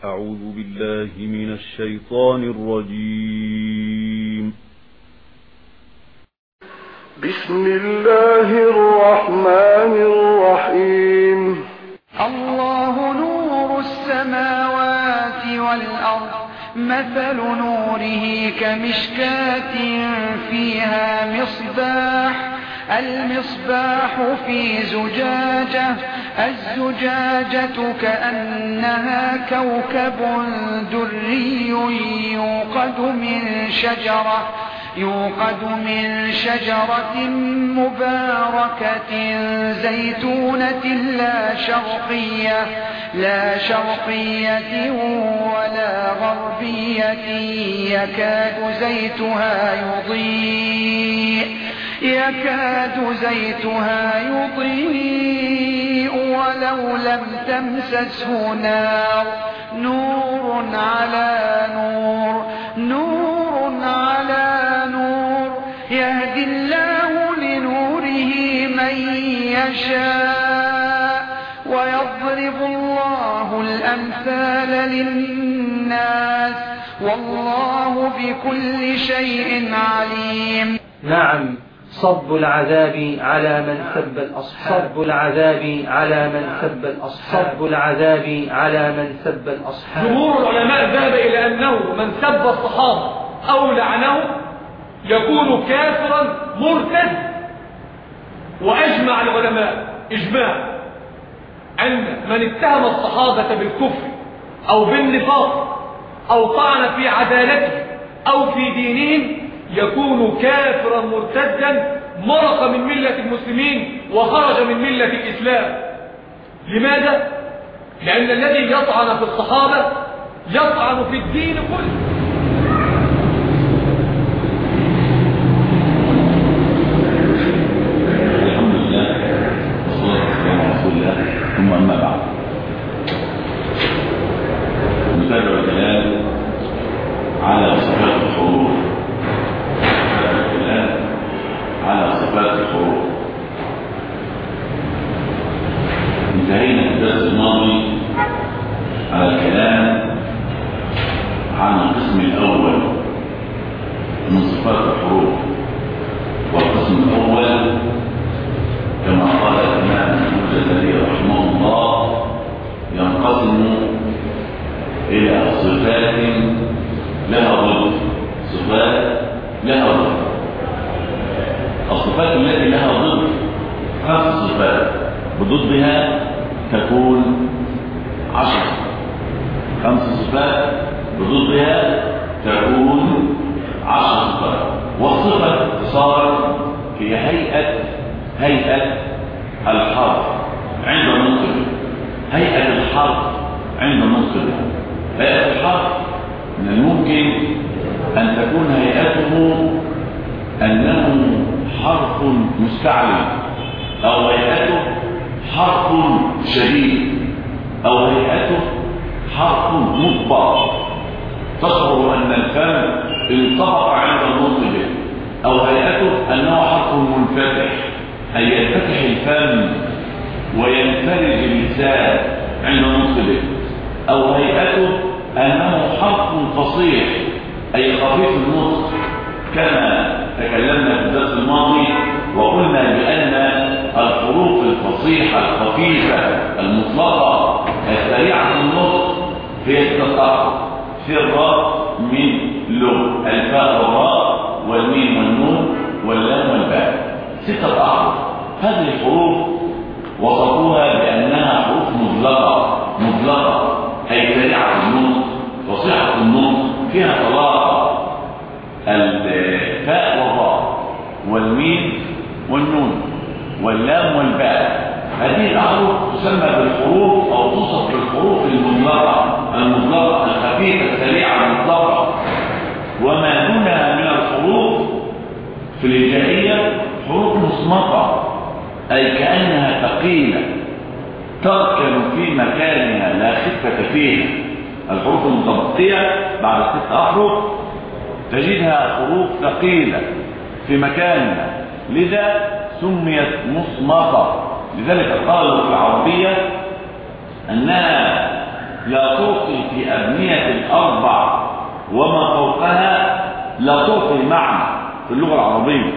أعوذ بالله من الشيطان الرجيم. بسم الله الرحمن الرحيم. الله نور السماوات والأرض، مثل نوره كمشكاة فيها مصباح، المصباح في زجاجة، الزجاجة كأنها كوكب دري يوقد من شجرة مباركة زيتونة لا شرقية ولا غربية، يكاد زيتها يضيء ولو لم تمسسه نار، نور على نور، يهدي الله لنوره من يشاء، ويضرب الله الأمثال للناس، والله بكل شيء عليم. نعم، صب العذاب على من سب الأصحاب، صب العذاب على من سب الأصحاب، صب العذاب على من سب الأصحاب. جمهور العلماء ذهب إلى أنه من سب الصحابة أو لعنه يكون كافرا مرتد، وأجمع العلماء إجماع أن من اتهم الصحابة بالكفر أو بالنفاق أو طعن في عدالته أو في دينهم يكون كافرا مرتدا، مرق من ملة المسلمين وخرج من ملة الإسلام. لماذا؟ لأن الذي يطعن في الصحابة يطعن في الدين كله. الحمد لله والصلاة والسلام على رسول الله، ثم أما بعد، نتابع الكلام على صفات الحروف، على صفات الحروف. انتهينا في الدرس الماضي على الكلام عن القسم الأول من صفات الحروف، والقسم الأول كما قال الإمام الجزري رحمه الله ينقسم إلى صفات لها ضد، صفات لها ضد. الصفات التي لها ضد 5 صفات، بضدها تكون 10. 5 صفات بضدها تكون 10 صفات. والصفة اختصارا هي هيئة الحرف عند نطقه، هيئة الحرف عند نطقه. هيئة الحرف من الممكن أن تكون هيئته أنه حرف مستعلي، أو هيئته حرف شديد، أو هيئته حرف مطبق تشعر أن الفم انطبق عند النطق به، أو هيئته أنه حرف منفتح أي ينفتح الفم وينفرج اللسان عند النطق به، أو هيئته أنه حرف فصيح أي خفيف النطق، كما تكلمنا في الدرس الماضي وقلنا بأن الحروف الفصيحة الخفيفة المطلقة السريعة النطق هي 6 أحرف، في الراء من لغة، الفاء والراء والميم والنون واللام والباء، 6 أحرف. هذه الحروف وصفوها بأنها حروف مطلقة أي سريعة النطق فصيحة النطق، فيها طلاقة، الفاء والراء والميم والنون واللام والباء. هذه الأحرف تسمى بالحروف أو توصف بالحروف المطلقة الخفيفة السريعة المطلقة. وما دونها من الحروف في الهجائية حروف مصمتة أي كأنها ثقيلة تركن في مكانها لا خفة فيها. الحروف المتبقية بعد 6 أحرف تجدها حروف ثقيلة في مكانها، لذا سميت مصمتة. لذلك قالوا في العربية أنها لا تعطي في أبنية الأربع وما فوقها، لا تعطي معنى في اللغة العربية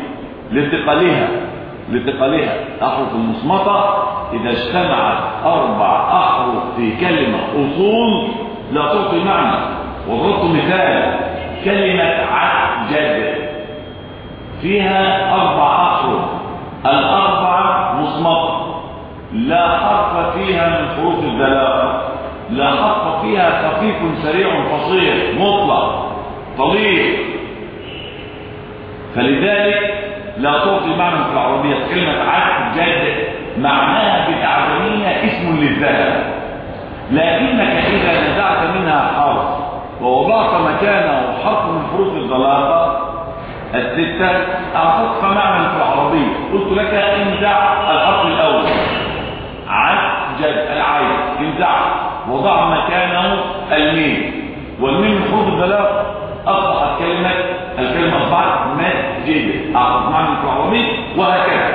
لثقلها. أحرف المصمتة إذا اجتمعت 4 أحرف في كلمة أصول لا تعطي معنى. وضربت مثال: كلمة عجد فيها 4 أحرف، ال4 مصمتة، لا حرف فيها من حروف الدلالة، لا حرف فيها خفيف سريع فصيح مطلق طويل، فلذلك لا تعطي معنى في العربية. كلمة عجد معناها بالأعجمية اسم للذهب، لكنك إذا نزعت منها حرف ووضعت مكانه حرف من حروف الضلالة 6 أعطتك معنى في العربية. قلت لك انزع الحرف الأول عجد العين، انزع وضع مكانه الميم، والميم من حروف الضلالة أصبحت الكلمة أصبحت مسجد، أعطت معنى في العربية، وهكذا.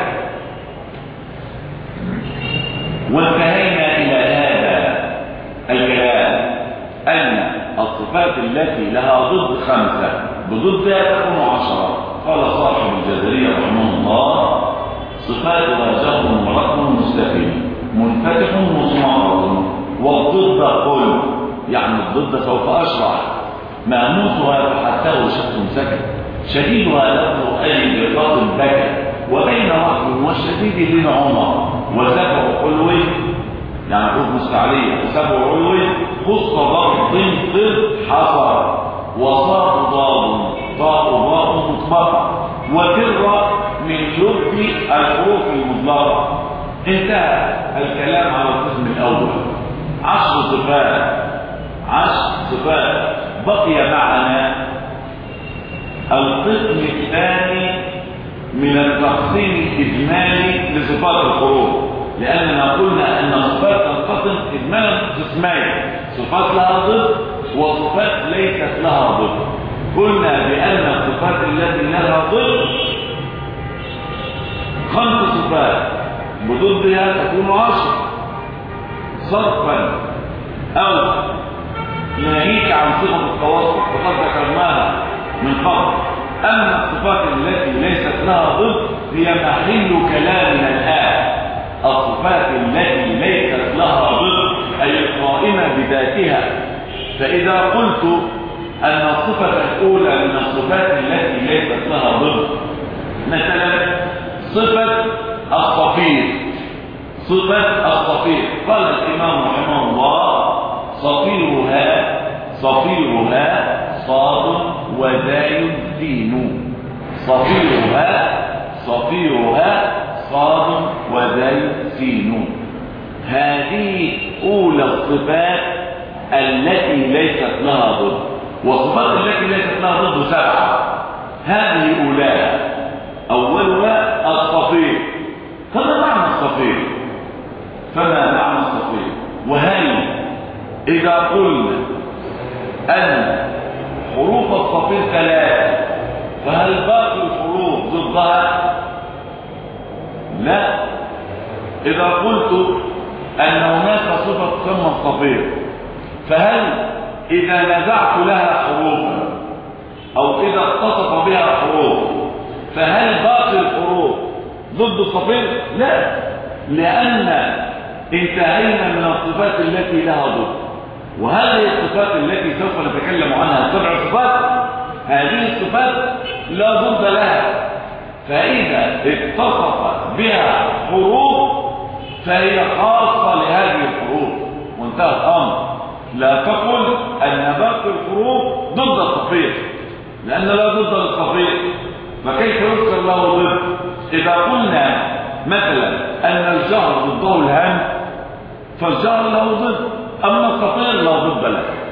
وانتهينا إلى هذا الكلام أن الصفات التي لها ضد 5 بضدها تكون 10. قال صاحب الجزرية رحمه الله: صفاتها جر ورقم مستقيم منفتح مصمر، والضد قل، يعني الضد سوف أشرح. ماموسها فحتاه شك سكت، شديدها لفظ أي برقاط بكى، وبين رحم والشديد بن عمر، وسبع حلو يعني حروف مستعلية، وسبع حلو خص ضغط ضد حصر، وصاء ضاد طاء ضاء مطبقة، وكر من لب الحروف المضلقة. انتهى الكلام على القسم الأول. 10 صفات. بقي معنا القسم الثاني من التقسيم الإجمالي لصفات الحروف، لأننا قلنا أن الصفات تنقسم إجمالا قسمين: صفات لها ضد وصفات ليست لها ضد. قلنا بأن الصفات التي لها ضد 5 صفات، بضدها تكون 10 صرفا أو ناهيك عن صفة التواصل فقد ذكرناها من قبل. أما الصفات التي ليست لها ضد هي محل كلامنا الآن. الصفات التي ليست لها ضد أي القائمة بذاتها. فإذا قلت أن الصفة الأولى من الصفات التي ليست لها ضد، مثلا صفة الصفير، قال الإمام رحمه الله: صفيرها صاد وزاي سين. صفيرها صاد وزاي سين. هذه أولى الصفات التي ليست لها ضد. والصفات التي ليست لها ضد 7. هذه أولاها. أولها الصفير. فما معنى الصفير؟ وهل إذا قلنا أن حروف الصفير 3 فهل باقي الحروف ضدها؟ لا. إذا قلت أن هناك صفة تسمى الصفير، فهل إذا نزعت لها حروفا أو إذا اتصف بها حروف فهل باقي الحروف ضد الصفير؟ لا، لأن انتهينا من الصفات التي لها ضد. وهذه الصفات التي سوف نتكلم عنها 7 صفات، هذه الصفات لا ضد لها، فإذا اتصفت بها حروف فهي خاصة لهذه الحروف وانتهى الأمر. لا تقل أن باقي الحروف ضد الصفير، لأن لا ضد للصفير، فكيف يذكر له ضد؟ إذا قلنا مثلا أن الجهر ضده الهمز فالجهر له ضد، أما الصفير لا ضد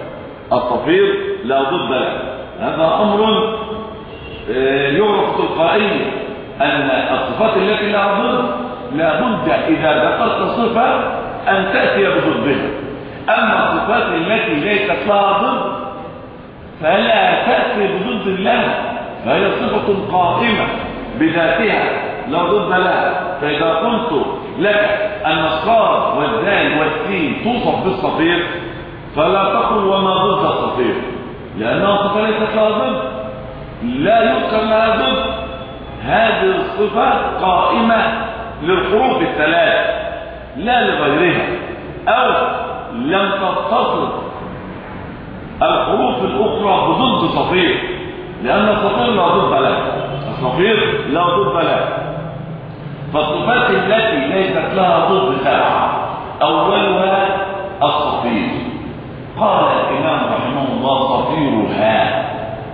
له. هذا أمر يعرف تلقائيا أن الصفات التي لها ضد لابد إذا ذكرت صفة أن تأتي بضدها. أما الصفات التي ليست لها ضد فلا تأتي بضد الله، فهي صفة قائمة بذاتها لا ضد لها. فإذا قلت لك أن الصاد والذال والسين توصف بالصفير فلا تقل وما ضد الصفير، لأنها صفة ليست لها ضد، لا يذكر لها ضد. هذه الصفة قائمة للحروف الثلاث لا لغيرها، أو لم تتصل الحروف الأخرى بضد صفير، لأن الصفير لا ضد له، الصفير لا ضد له. فالصفات التي ليست لها ضد سبعة، أولها الصفير. قال الإمام رحمه الله: صفيرها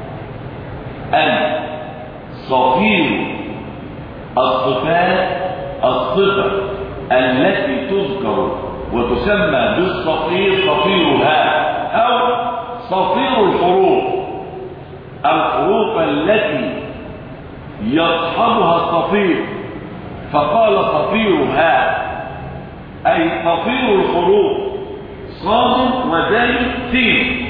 أن صفير الصفات الصفة التي تذكر وتسمى بالصفير صفيرها، أو صفير الحروف، الحروف التي يصحبها الصفير. فقال صفيرها أي صفير الحروف، صاد وزاي سين.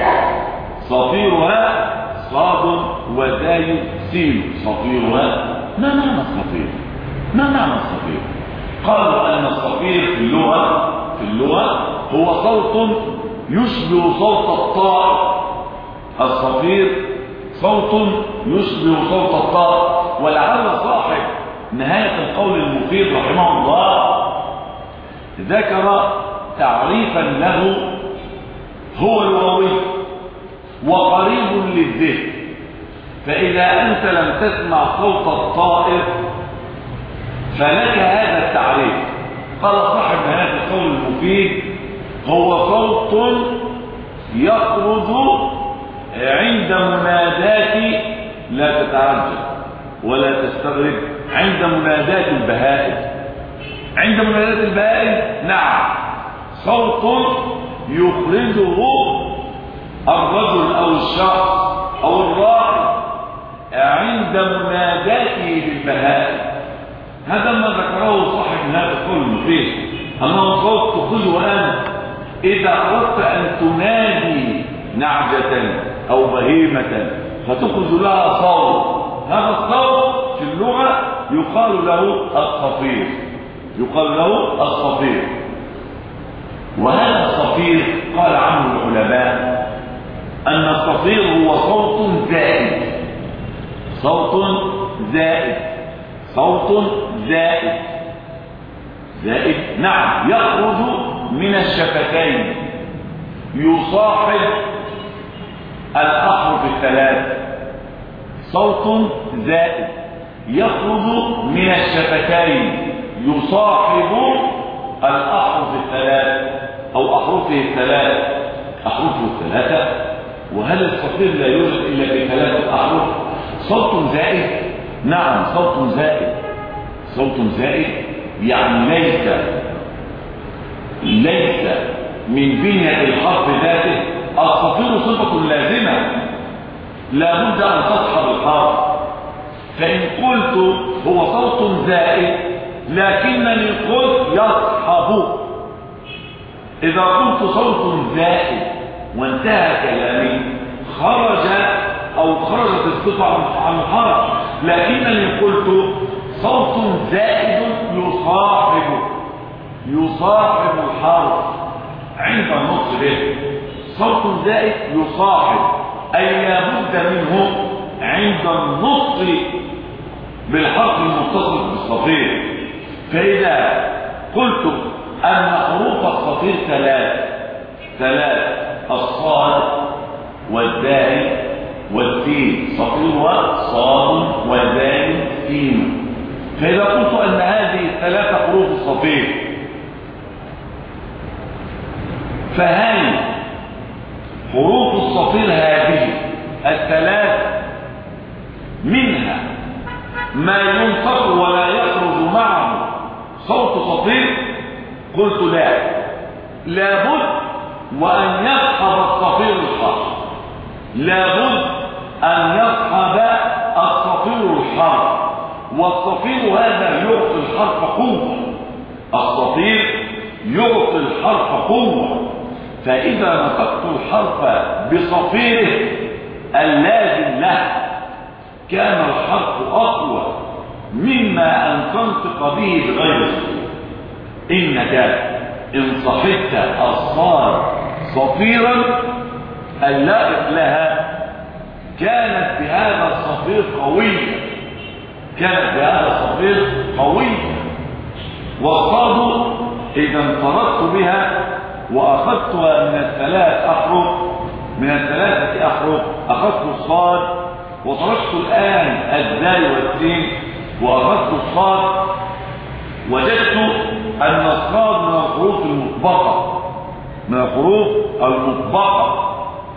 صفيرها صاد وزاي سين. صفيرها ما معنى الصفير؟ ما معنى الصفير؟ قالوا أن الصفير في اللغة هو صوت يشبه صوت الطائر. الصفير صوت يشبه صوت الطائر. ولعل صاحب نهاية القول المفيد رحمه الله ذكر تعريفا له هو لغوي وقريب للذهن. فإذا أنت لم تسمع صوت الطائر فلك هذا التعريف. قال صاحب نهاية القول المفيد: هو صوت يخرج عند منادات، لا تتعجب ولا تستغرب، عند منادات البهائم. عند منادات البهائم نعم، صوت يخرجه الرجل أو الشخص أو الراعي عند مناداته بالبهائم. هذا ما ذكره صاحب نهاية القول المفيد، أنه صوت تخرجه أنت إذا أردت أن تنادي نعجة أو بهيمة فتخرج لها صوت. هذا الصوت في اللغة يقال له الصفير، يقال له الصفير. وهذا الصفير قال عنه العلماء أن الصفير هو صوت زائد، صوت زائد، صوت زائد، زائد نعم، يخرج من الشفتين، يصاحب الأحرف الثلاث. صوت زائد يخرج من الشفتين يصاحب الأحرف الثلاث أو أحرفه الثلاث، أحرفه الثلاثة. وهل الصفير لا يوجد إلا في ثلاثة أحرف؟ صوت زائد نعم، صوت زائد، صوت زائد يعني ليس من بنية الحرف ذاته. الصفير صفة لازمة لا بد أن تصحب الحرف. فإن قلت هو صوت زائد لكنني قلت يصحب، إذا قلت صوت زائد وانتهى كلامي خرجت الصفة عن الحرف، لكنني قلت صوت زائد يصاحب الحرف عند النطق به. صوت زائد يصاحب أي لا بد منه عند النطق بالحرف المتصل بالصفير. فإذا قلت أن حروف الصفير ثلاث: الصاد والدال والسين. صفيرها صاد ودال سين. فإذا قلت أن هذه الثلاث حروف الصفير، فهل حروف الصفير هذه الثلاث منها ما ينطق ولا يخرج معه صوت صفير؟ قلت لا، لابد وأن يصحب الصفير الحرف، لابد أن يصحب الصفير الحرف. والصفير هذا يعطي الحرف قوة، الصفير يعطي الحرف قوة. فإذا نطقت الحرف بصفيره اللازم له كان الحرف أقوى مما أن تنطق به بغير صفير. إنك إن صحبت الصاد صفيرا اللائق لها كانت بهذا الصفير قوية، واصطادوا إذا انطردت بها وأخذتها من الثلاثة أحرف أخذت الصاد، وتركت الآن الدال والسين وأخذت الصاد، وجدت أن الصاد من الحروف المطبقة.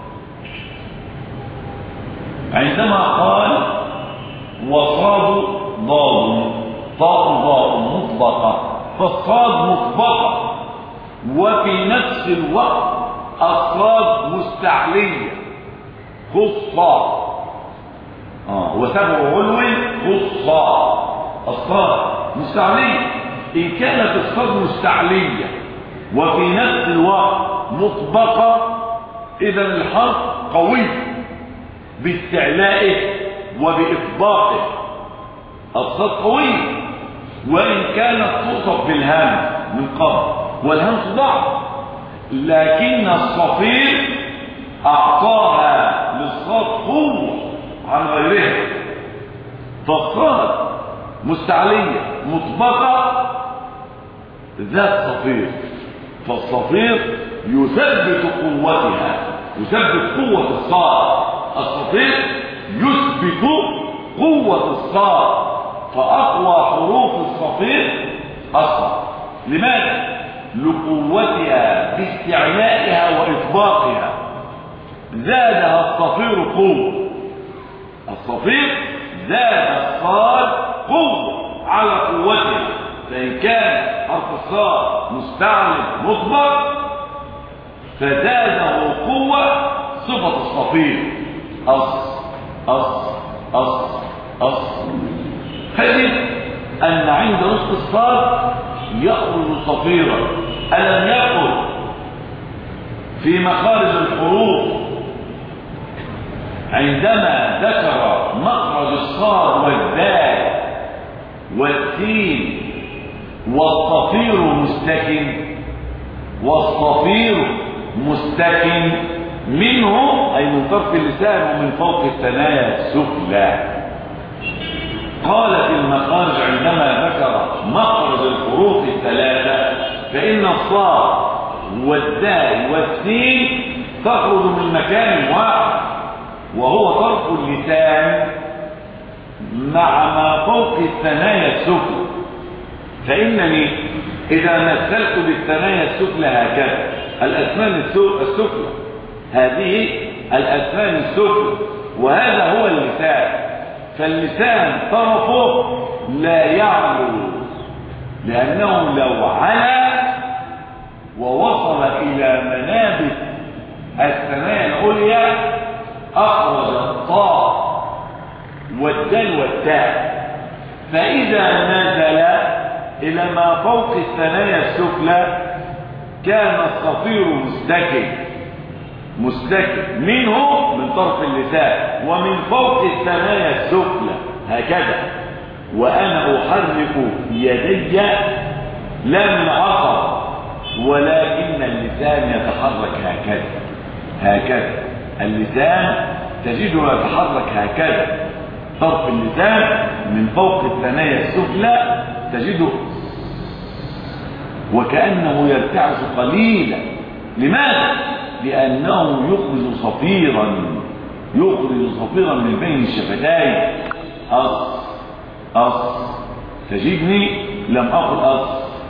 عندما قال وصاد ضاد ضاء مطبقة، فالصاد مطبقة وفي نفس الوقت الصاد مستعلية خصة وسبع علو خصة، الصاد مستعلية. إن كانت الصاد مستعلية وفي نفس الوقت مطبقة إذا الحرف قوي باستعلائه وبإطباقه، الصاد قوي، وإن كانت توصف بالهمز من قبل والهمز ضعف، لكن الصفير أعطاها للصاد قوة عن غيرها، فالصاد مستعلية مطبقة ذات صفير، فالصفير يثبت قوتها، يثبت قوة الصاد، الصفير يثبت قوة الصاد، فأقوى حروف الصفير الصاد. لماذا؟ لقوتها باستعلائها وإطباقها، زادها الصفير قوة، الصفير زاد الصاد قوة على قوتها، فإن كان حرف الصاد مستعلم مطبق فزاده قوة صفة الصفير فجد أن عند نطق الصاد يخرج صفيرا. ألم يقل في مخارج الحروف عندما ذكر مخرج الصاد والذال والسين والصفير مستكن منه أي من طرف اللسان ومن فوق الثنايا السفلى. قال في المخارج عندما ذكر مخرج الحروف الثلاثة فإن الصاد والدال والسين تخرج من مكان واحد وهو طرف اللسان مع ما فوق الثنايا السفلى. فإنني إذا مثلت بالثنايا السفلى هكذا الأسنان السفلى، هذه الأسنان السفلى وهذا هو اللسان، فاللسان طرفه لا يعلو، لأنه لو علا ووصل إلى منابت الثنايا العليا أخرج الطاء والدال والتاء، فإذا نزل إلى ما فوق الثنايا السفلى كان الصفير مستكن منه من طرف اللسان ومن فوق الثنايا السفلى هكذا، وأنا أحرك يدي لا من عصب ولكن اللسان يتحرك هكذا اللسان تجده يتحرك هكذا، طرف اللسان من فوق الثنايا السفلى تجده وكأنه يرتعش قليلا. لماذا؟ لأنه يخرج صفيرا من بين الشفتين. تجدني لم أقل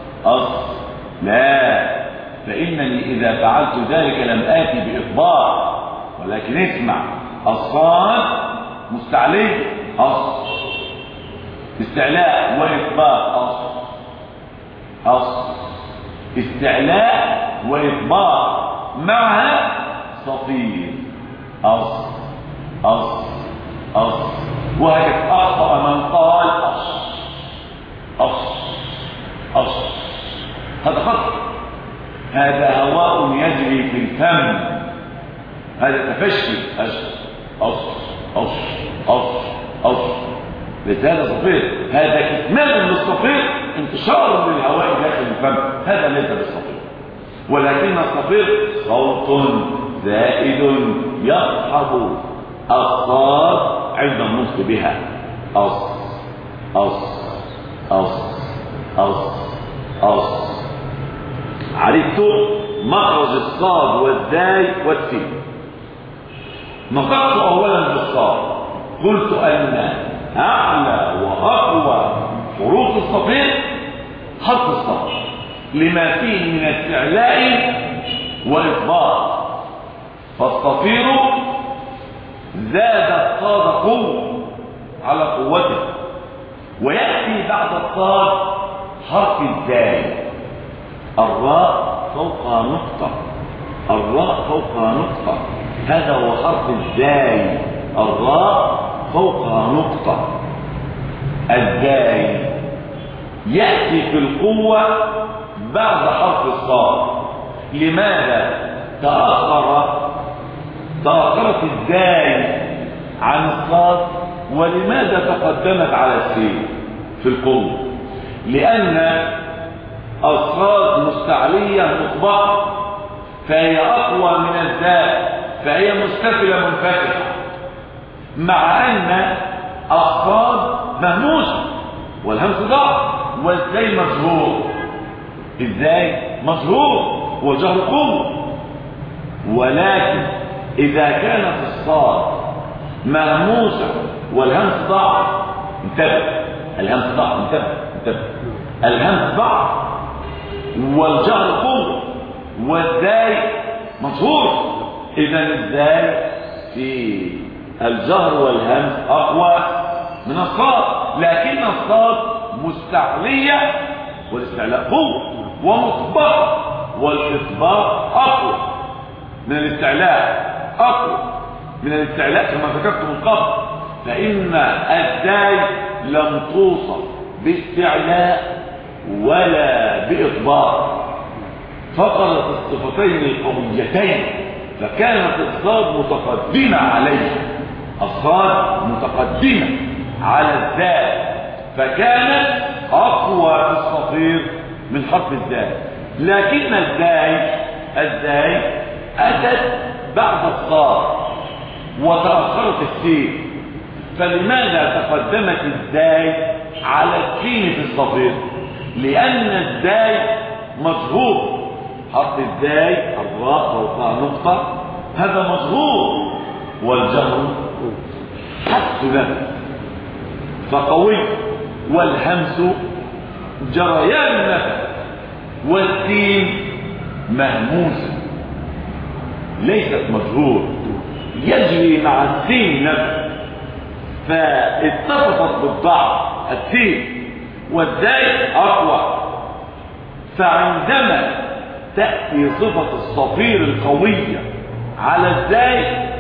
لا، فإنني إذا فعلت ذلك لم آتي بإطباق، ولكن اسمع، الصاد مستعلي استعلاء وإطباق استعلاء وإطباق معها صفير وهكذا أخطأ من قال هذا خطأ، هذا هواء يجري في الفم، هذا تفشي ليس هذا صفير، هذا كتمان للصفير، انتشار للهواء داخل الفم، هذا ليس بالصفير. ولكن الصفير صوت زائد يصحب الصاد عند النطق بها. أص أص أص أص أص. عرفت مخرج الصاد والزاي والسين. نطقت أولا بالصاد، قلت أن أعلى وأقوى حروف الصفير حرف الصاد لما فيه من استعلاء وإطباق. فالصفير زاد الصاد قوة على قوته، ويأتي بعد الصاد حرف الزاي. الراء فوقها نقطة، الراء فوقها نقطة، هذا هو حرف الزاي. الراء فوقها نقطة. الزاي يأتي في القوة بعد حرف الصاد. لماذا تأخرت الزاي عن الصاد، ولماذا تقدمت على السين في القوة؟ لأن الصاد مستعلية مطبقة، فهي أقوى من الزاي، فهي مستفلة منفتحة، مع أن الصاد مهموسة والهمس ضعف والزاي مجهور. الزاي مجهور والجهر قوة. ولكن إذا كانت الصاد مهموسة والهمس ضعف، انتبه، الهمس ضعف، انتبه، الهمس ضعف والجهر قوة والزاي مجهور. إذا الزاي في الجهر والهمس أقوى من الصاد، لكن الصاد مستعلية والاستعلاء قوة، ومطبقة والإطباق أقوى من الاستعلاء، أقوى من الاستعلاء كما ذكرت من قبل. فإن الزاي لم توصف باستعلاء ولا بإطباق، فقدت الصفتين القويتين، فكانت الصاد متقدمة عليه، الصاد متقدمة على الزاي، فكانت أقوى في الصفير من حرف الزاي. لكن الزاي أتت بعد الصاد وتأخرت السين. فلماذا تقدمت الزاي على السين في الصفير؟ لأن الزاي مجهور. حرف الزاي الراء فوقها نقطة، هذا مجهور، والجهر حبس نفس فقوي، والهمس جريان نفس، والسين مهموسة ليست مجهور، يجري مع السين نفس، فاتصفت بالضعف السين، والزاي أقوى. فعندما تأتي صفة الصفير القوية على الزاي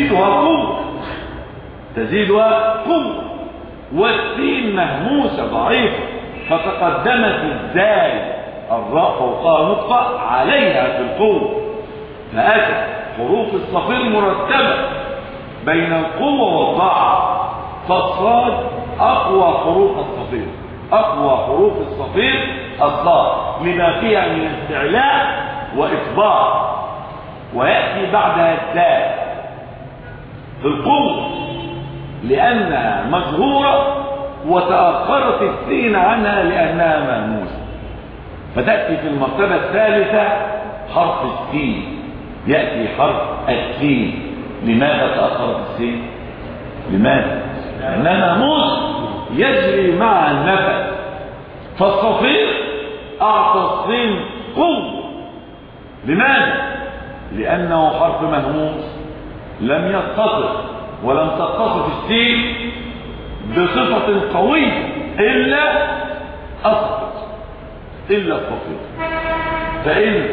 تزيدها قوة، والسين مهموسة ضعيفة، فتقدمت الزاي الراء فوقها نقطة عليها في القوة، فأتت حروف الصفير مرتبة بين القوة والضعف. فالصاد أقوى حروف الصفير، أقوى حروف الصفير الصاد لما فيها من استعلاء وإطباق. ويأتي بعدها الزاي في القوة لأنها مجهورة، وتأخرت السين عنها لأنها مهموسة، فتأتي في المرتبة الثالثة حرف السين. يأتي حرف السين. لماذا تأخرت السين؟ لماذا؟ لأنها مهموس يجري مع النفس. فالصفير أعطى السين قوة. لماذا؟ لأنه حرف مهموس لم يتصف ولم تتصف السين بصفة قوية إلا الصفير. فإن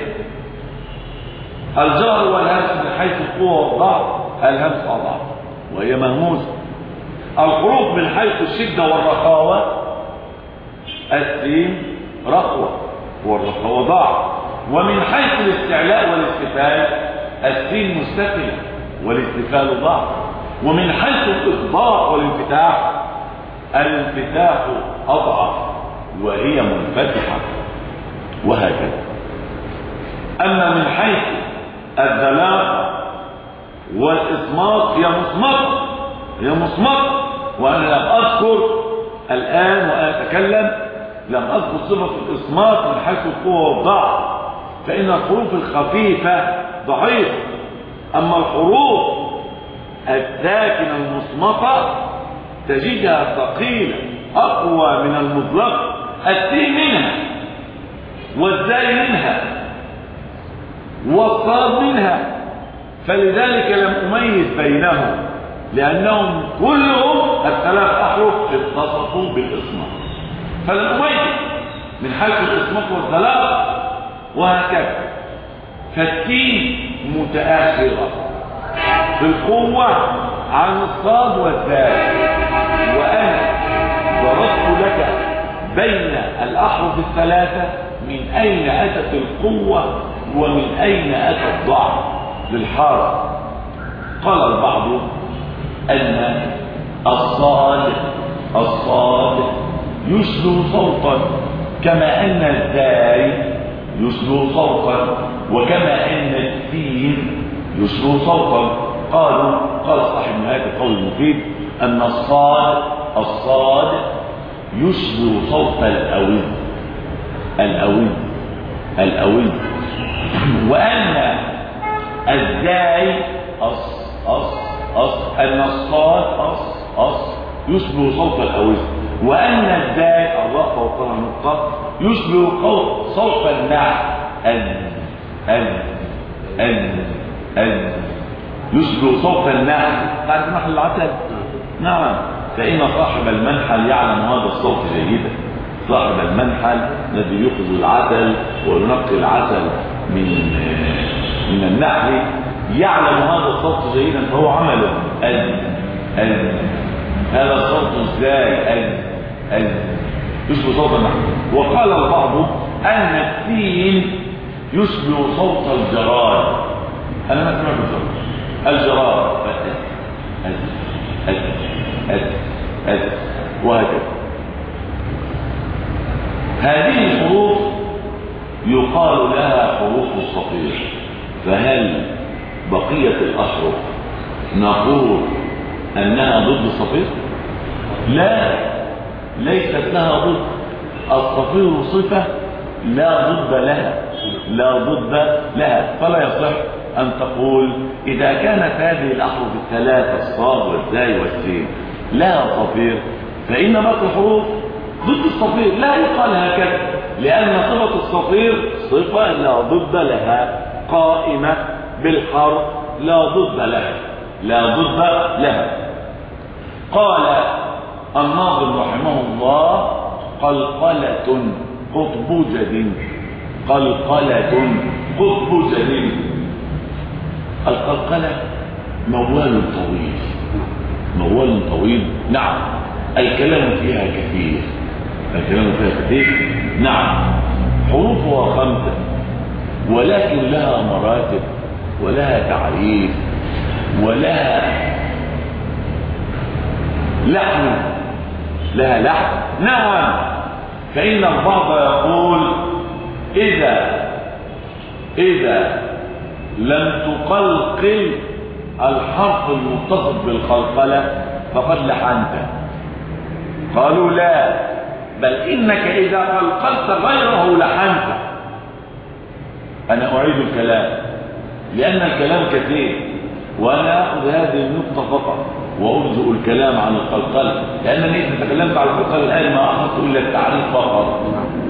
الجهر والهمس من حيث القوة والضعف، الهمس أضعف وهي مهموسة. الحروف من حيث الشدة والرخاوة، السين رخوة والرخاوة ضعف. ومن حيث الاستعلاء والاستفال، السين مستفلة والاستفال ضعف. ومن حيث الإطباق والانفتاح، الانفتاح أضعف وهي منفتحة، وهكذا. أما من حيث الذلاقة والإصمات هي مصمت. وأنا لم أذكر الآن وأنا أتكلم لم أذكر صفة الإصمات من حيث القوة والضعف، فإن الحروف الخفيفة ضعيفة، أما الحروف الساكنة المصمتة تجدها ثقيلة أقوى من المطلق. التين منها والزاي منها والصاد منها، فلذلك لم أميز بينهم، لأنهم كلهم الثلاث أحرف اتصفوا بالإصمات، فلم أميز من حيث الإصمات والثلاث وهكذا. فالتين متآخرة في القوة عن الصاد والزاي، وأنا ضربت لك بين الأحرف الثلاثة من أين أتت القوة ومن أين أتى الضعف للحرف. قال البعض أن الصاد يشلو صوتا كما أن الزاي يشلو صوتا، وكما أن السين يشلو صوتا. قال صاحب نهاية القول المفيد أن الصاد يشلو صوت الأوز، وأن الزاي أن الصاد يشبه صوت الأوز، وأن الزاي الراء فوقها نقطة يشبه صوت النحل يشبه صوت النحل. تعرف نحل العسل؟ نعم. فإن صاحب المنحل يعلم هذا الصوت جيدا. صاحب المنحل الذي يخرج العسل وينقي العسل من النحل يعلم هذا الصوت جيدا، فهو عمله هذا الصوت ازاي يشبه صوت النحل. وقال البعض ان السين يشبه صوت الجراد. انا ما سمعت الجراد وهكذا. هذه الحروف يقال لها حروف الصفير. فهل بقية الأحرف نقول أنها ضد الصفير؟ لا، ليست لها ضد. الصفير صفة لا ضد لها، فلا يصح أن تقول إذا كانت هذه الأحرف الثلاثة الصاد والزاي والسين لها صفير فإن باقي الحروف ضد الصفير. لا يقال هكذا، لأن صفة الصفير صفة لا ضد لها، قائمة بالحرف لا ضد لها. قال الناظم رحمه الله قلقلة قطب جد. القلقلة موال طويل. نعم. الكلام فيها كثير. نعم. حروفها 5 ولكن لها مراتب ولها تعريف ولها لحن. نعم. فإن البعض يقول إذا لم تقلقل الحرف المتصف بالقلقلة فقد لحنت. قالوا لا، بل إنك إذا قلقلت غيره لحنت. أنا أعيد الكلام لأن الكلام كثير، وأنا أخذ هذه النقطة فقط وأرجو الكلام عن القلقلة، لأنني إذا تكلمت عن القلقلة الآن ما أخذت إلا التعريف فقط.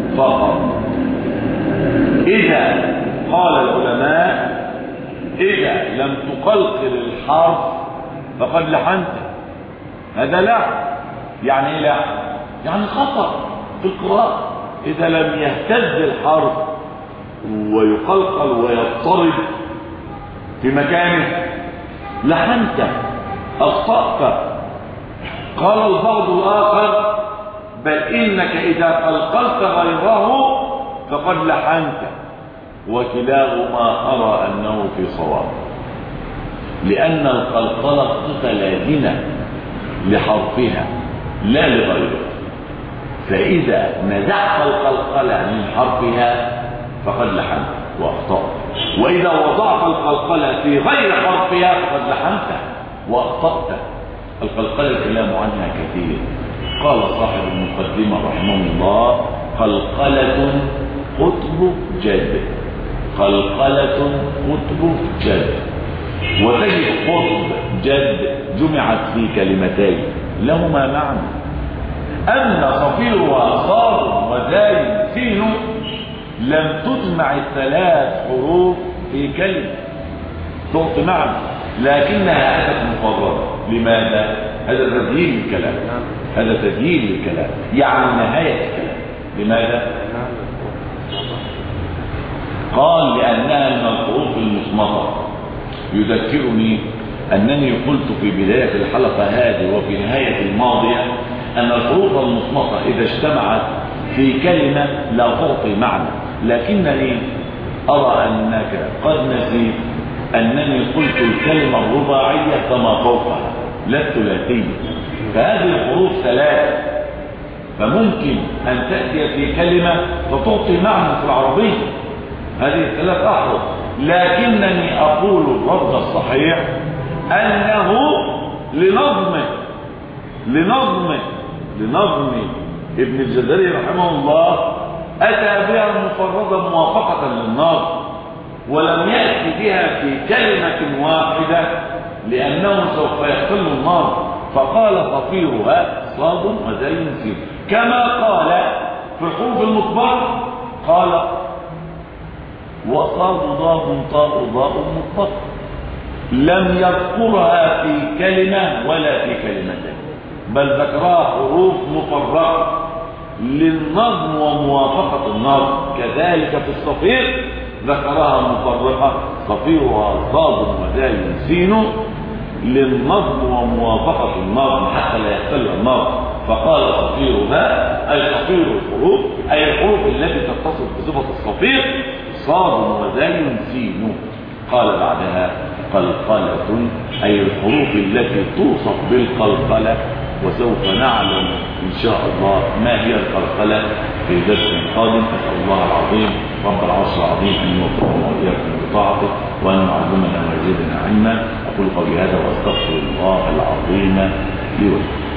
إذا قال العلماء إذا لم تقلقل الحرف فقد لحنت. هذا لا يعني إيه؟ لا يعني خطأ في القراءة. إذا لم يهتز الحرف ويقلقل ويضطرب في مكانه لحنت، أخطأت. قال البعض الآخر بل إنك إذا قلقلت غيره فقد لحنت، وكلاهما أرى أنه في صواب، لأن القلقلة صفة لازمة لحرفها لا لغيره، فإذا نزعت القلقلة من حرفها فقد لحنت وأخطأت. وإذا وضعت القلقلة في غير حرفها فقد لحنت وأخطأت. القلقلة الكلام عنها كثير. قال صاحب المقدمة رحمه الله: قلقلة قطب جد. قلقلة قطب جد. وتجد قطب جد جمعت في كلمتين لهما معنى. أن صفيرها صاد وزاي سين لم تجمع الثلاث حروف في كلمة تعطي معنى، لكنها أتت مفردة. لماذا؟ هذا تسهيل الكلام، هذا تسهيل الكلام يعني نهاية الكلام. لماذا؟ قال: لأنها من الحروف المصمتة. يذكرني أنني قلت في بداية الحلقة هذه وفي نهاية الماضية أن الحروف المصمتة إذا اجتمعت في كلمة لا تعطي معنى، لكنني أرى أنك قد نسيت أنني قلت الكلمة الرباعية كما فوقها لا الثلاثية. فهذه الحروف ثلاثة، فممكن أن تأتي في كلمة فتعطي معنى في العربية. هذه الثلاث أحرف، لكنني أقول الرد الصحيح أنه لنظم ابن الجزري رحمه الله أتى بها مفردة موافقة للنظم، ولم يأتي بها في كلمة واحدة لأنه سوف يختل النظم، فقال صفيرها صاد وزاي سين، كما قال في الحروف المطبقة قال: وصاد ضاد طاء ضاء مطبقة. لم يذكرها في كلمة ولا في كلمتين، بل ذكرها حروف مفرقة للنظم وموافقة النظم. كذلك في الصفير ذكرها مفرقة: صفيرها صاد وزاي سين للنظم وموافقة النظم حتى لا يختل النظم. فقال صفيرها أي صفير الحروف، أي الحروف التي تتصل بصفة الصفير صاد وزاي سين. قال بعدها: قلقلة أي الحروف التي توصف بالقلقلة، وسوف نعلم إن شاء الله ما هي القلقلة في درس قادم. أسأل الله العظيم رب العرش العظيم أن يوفقنا وإياكم بطاعته وأن يعلمنا ويزيدنا علما. أقول قولي هذا وأستغفر الله العظيم لي ولكم.